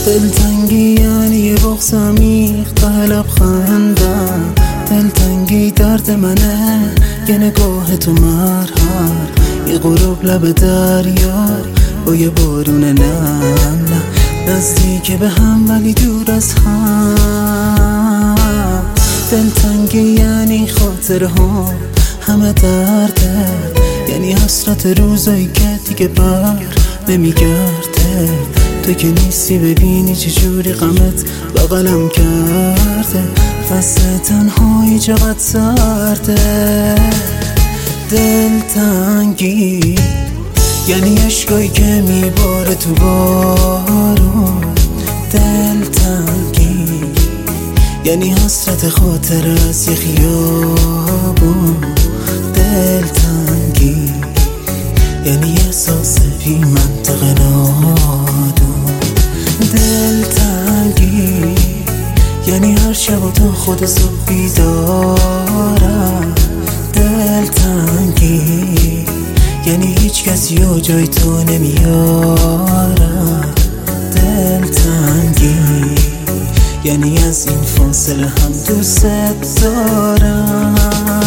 دلتنگی یعنی یه بغض عمیق ته لبخندم، دلتنگی درد منه یه نگاه تو مرهر، یه غروب لب دریا با یه بارون نم، نزدیک به هم ولی دور از هم. دلتنگی یعنی خاطره ها همه درده، یعنی حسرت روزایی که دیگه بر نمیگرده. تو که نیستی ببینی چجوری غمت بغلم کرده، فصل تنهایی چقدر سرده. دلتنگی یعنی عشقایی که میباره تو بارون، دلتنگی یعنی حسرت خاطر از یه خیابون، دلتنگی یعنی احساس بی منطق نادون، دلتنگی یعنی هر شب تا خود صبح بیدارم، دلتنگی یعنی هیچ کسی و جای تو نمیارم، دلتنگی یعنی از این فاصله هم دوست دارم.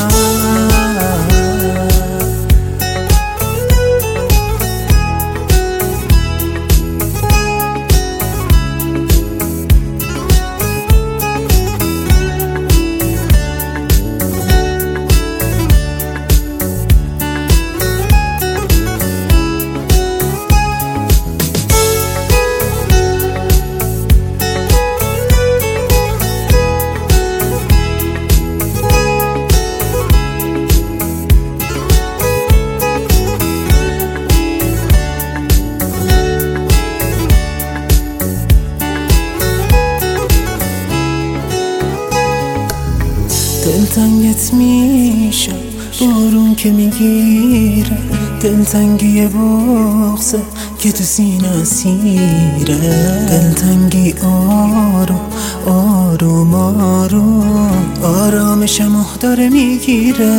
دلتنگت میشم بارون که میگیره، دلتنگی بغضه که تو سینه اسیره، دلتنگی آروم آروم آروم آرامشم داره میگیره.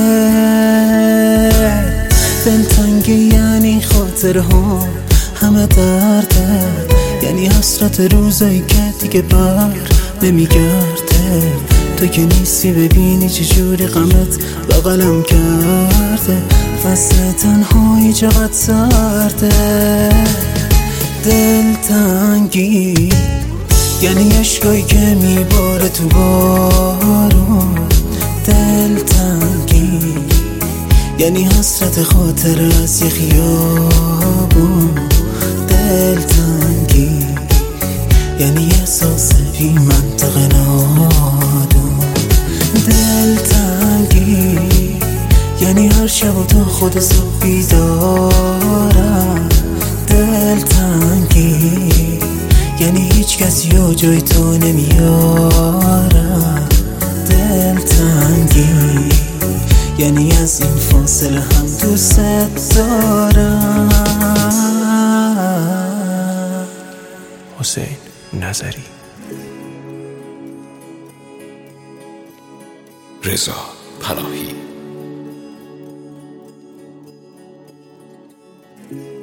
دلتنگی یعنی خاطره ها همه درده، یعنی حسرت روزایی که دیگه بر نمیگرده. تو که نیستی ببینی چجوری غمت بغلم کرده، فصل تنهایی چقدر سرده. دلتنگی یعنی عشقایی که میباره تو بارون، دلتنگی یعنی حسرت خاطر از یه خیابون، دلتنگی یعنی احساس بی منطق نادون، دلتنگی یعنی هر شب تا خود صبح بیدارم، دلتنگی یعنی هیچ کسی و جای تو نمیارم، دلتنگی یعنی از این فاصله هم دوست دارم. حسین نظری. رضا پناهی.